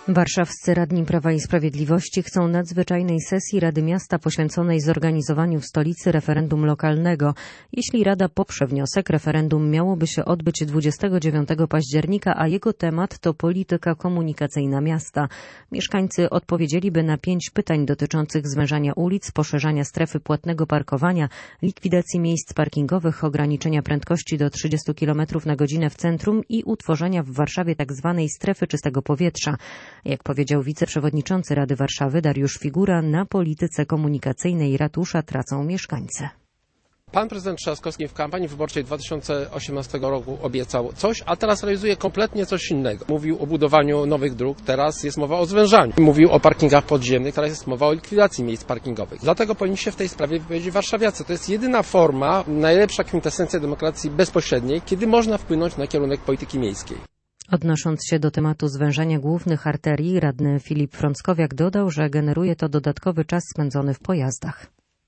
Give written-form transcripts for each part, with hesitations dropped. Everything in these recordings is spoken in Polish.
Warszawscy radni Prawa i Sprawiedliwości chcą nadzwyczajnej sesji Rady Miasta poświęconej zorganizowaniu w stolicy referendum lokalnego. Jeśli Rada poprze wniosek, referendum miałoby się odbyć 29 października, a jego temat to polityka komunikacyjna miasta. Mieszkańcy odpowiedzieliby na 5 pytań dotyczących zwężania ulic, poszerzania strefy płatnego parkowania, likwidacji miejsc parkingowych, ograniczenia prędkości do 30 km na godzinę w centrum i utworzenia w Warszawie tzw. strefy czystego powietrza. Jak powiedział wiceprzewodniczący Rady Warszawy Dariusz Figura, na polityce komunikacyjnej ratusza tracą mieszkańcy. Pan prezydent Trzaskowski w kampanii wyborczej 2018 roku obiecał coś, a teraz realizuje kompletnie coś innego. Mówił o budowaniu nowych dróg, teraz jest mowa o zwężaniu. Mówił o parkingach podziemnych, teraz jest mowa o likwidacji miejsc parkingowych. Dlatego powinni się w tej sprawie wypowiedzieć warszawiacy. To jest jedyna forma, najlepsza kwintesencja demokracji bezpośredniej, kiedy można wpłynąć na kierunek polityki miejskiej. Odnosząc się do tematu zwężania głównych arterii, radny Filip Frąckowiak dodał, że generuje to dodatkowy czas spędzony w pojazdach.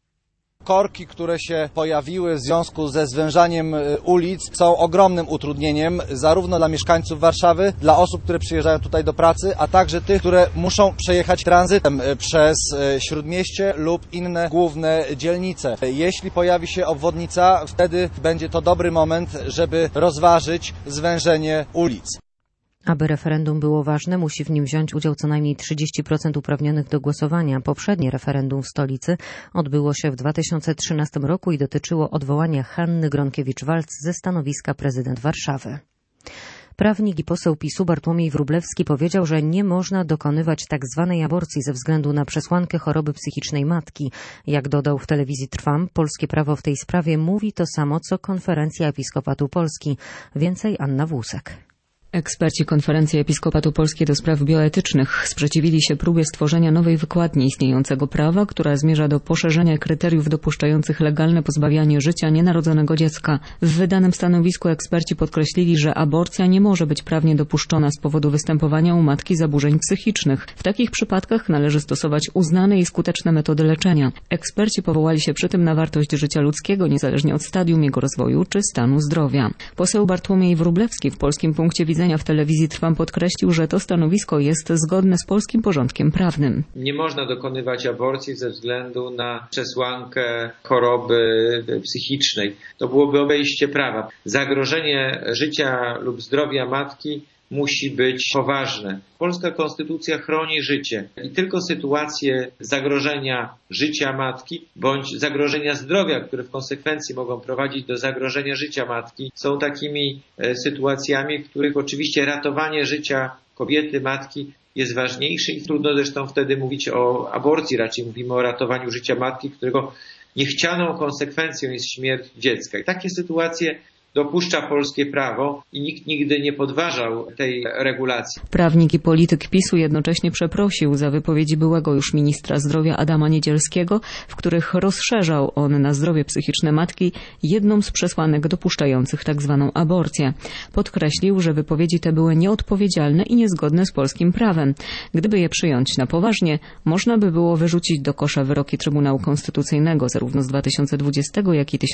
Korki, które się pojawiły w związku ze zwężaniem ulic, są ogromnym utrudnieniem zarówno dla mieszkańców Warszawy, dla osób, które przyjeżdżają tutaj do pracy, a także tych, które muszą przejechać tranzytem przez Śródmieście lub inne główne dzielnice. Jeśli pojawi się obwodnica, wtedy będzie to dobry moment, żeby rozważyć zwężenie ulic. Aby referendum było ważne, musi w nim wziąć udział co najmniej 30% uprawnionych do głosowania. Poprzednie referendum w stolicy odbyło się w 2013 roku i dotyczyło odwołania Hanny Gronkiewicz-Waltz ze stanowiska prezydent Warszawy. Prawnik i poseł PiS-u Bartłomiej Wróblewski powiedział, że nie można dokonywać tzw. aborcji ze względu na przesłankę choroby psychicznej matki. Jak dodał w telewizji Trwam, polskie prawo w tej sprawie mówi to samo, co Konferencja Episkopatu Polski. Więcej Anna Włusek. Eksperci Konferencji Episkopatu Polskiej do spraw bioetycznych sprzeciwili się próbie stworzenia nowej wykładni istniejącego prawa, która zmierza do poszerzenia kryteriów dopuszczających legalne pozbawianie życia nienarodzonego dziecka. W wydanym stanowisku eksperci podkreślili, że aborcja nie może być prawnie dopuszczona z powodu występowania u matki zaburzeń psychicznych. W takich przypadkach należy stosować uznane i skuteczne metody leczenia. Eksperci powołali się przy tym na wartość życia ludzkiego, niezależnie od stadium jego rozwoju czy stanu zdrowia. Poseł Bartłomiej Wróblewski w Polskim Punkcie Widzenia w telewizji Trwam podkreślił, że to stanowisko jest zgodne z polskim porządkiem prawnym. Nie można dokonywać aborcji ze względu na przesłankę choroby psychicznej. To byłoby obejście prawa. Zagrożenie życia lub zdrowia matki musi być poważne. Polska konstytucja chroni życie i tylko sytuacje zagrożenia życia matki bądź zagrożenia zdrowia, które w konsekwencji mogą prowadzić do zagrożenia życia matki, są takimi sytuacjami, w których oczywiście ratowanie życia kobiety, matki jest ważniejsze i trudno zresztą wtedy mówić o aborcji, raczej mówimy o ratowaniu życia matki, którego niechcianą konsekwencją jest śmierć dziecka. I takie sytuacje dopuszcza polskie prawo i nikt nigdy nie podważał tej regulacji. Prawnik i polityk PiS-u jednocześnie przeprosił za wypowiedzi byłego już ministra zdrowia Adama Niedzielskiego, w których rozszerzał on na zdrowie psychiczne matki jedną z przesłanek dopuszczających tzw. aborcję. Podkreślił, że wypowiedzi te były nieodpowiedzialne i niezgodne z polskim prawem. Gdyby je przyjąć na poważnie, można by było wyrzucić do kosza wyroki Trybunału Konstytucyjnego zarówno z 2020, jak i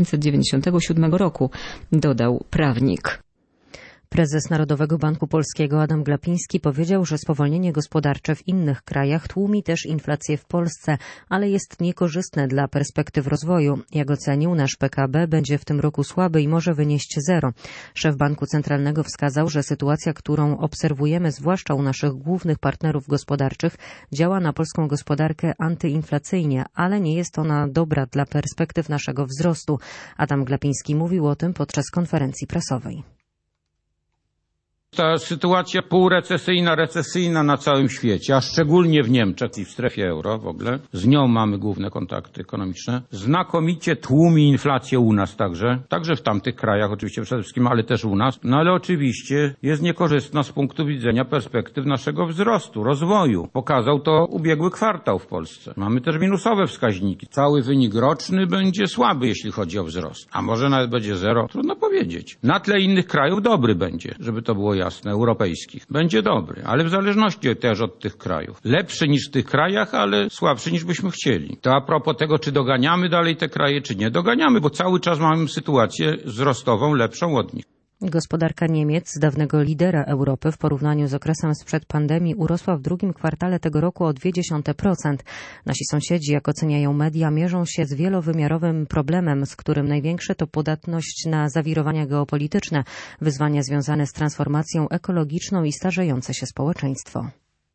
1997 roku. Dodał prawnik. Prezes Narodowego Banku Polskiego Adam Glapiński powiedział, że spowolnienie gospodarcze w innych krajach tłumi też inflację w Polsce, ale jest niekorzystne dla perspektyw rozwoju. Jak ocenił, nasz PKB będzie w tym roku słaby i może wynieść zero. Szef Banku Centralnego wskazał, że sytuacja, którą obserwujemy, zwłaszcza u naszych głównych partnerów gospodarczych, działa na polską gospodarkę antyinflacyjnie, ale nie jest ona dobra dla perspektyw naszego wzrostu. Adam Glapiński mówił o tym podczas konferencji prasowej. Ta sytuacja półrecesyjna, recesyjna na całym świecie, a szczególnie w Niemczech i w strefie euro w ogóle, z nią mamy główne kontakty ekonomiczne, znakomicie tłumi inflację u nas także w tamtych krajach oczywiście przede wszystkim, ale też u nas, no ale oczywiście jest niekorzystna z punktu widzenia perspektyw naszego wzrostu, rozwoju. Pokazał to ubiegły kwartał w Polsce. Mamy też minusowe wskaźniki. Cały wynik roczny będzie słaby, jeśli chodzi o wzrost, a może nawet będzie zero, trudno powiedzieć. Na tle innych krajów dobry będzie, żeby to było jasne, europejskich. Będzie dobry, ale w zależności też od tych krajów. Lepszy niż w tych krajach, ale słabszy niż byśmy chcieli. To a propos tego, czy doganiamy dalej te kraje, czy nie doganiamy, bo cały czas mamy sytuację wzrostową lepszą od nich. Gospodarka Niemiec, dawnego lidera Europy w porównaniu z okresem sprzed pandemii, urosła w drugim kwartale tego roku o 0,2%. Nasi sąsiedzi, jak oceniają media, mierzą się z wielowymiarowym problemem, z którym największe to podatność na zawirowania geopolityczne, wyzwania związane z transformacją ekologiczną i starzejące się społeczeństwo.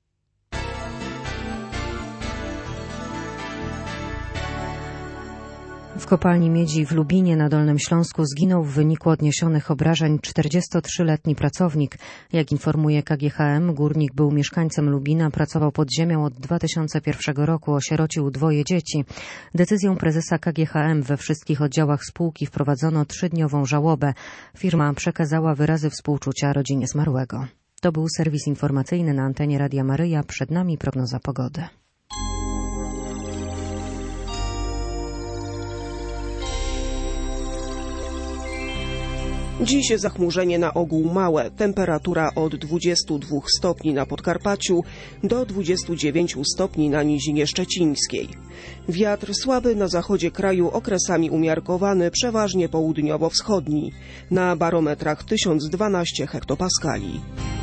W kopalni miedzi w Lubinie na Dolnym Śląsku zginął w wyniku odniesionych obrażeń 43-letni pracownik. Jak informuje KGHM, górnik był mieszkańcem Lubina, pracował pod ziemią od 2001 roku, osierocił 2 dzieci. Decyzją prezesa KGHM we wszystkich oddziałach spółki wprowadzono 3-dniową żałobę. Firma przekazała wyrazy współczucia rodzinie zmarłego. To był serwis informacyjny na antenie Radia Maryja. Przed nami prognoza pogody. Dziś zachmurzenie na ogół małe, temperatura od 22 stopni na Podkarpaciu do 29 stopni na Nizinie Szczecińskiej. Wiatr słaby na zachodzie kraju, okresami umiarkowany, przeważnie południowo-wschodni. Na barometrach 1012 hektopaskali.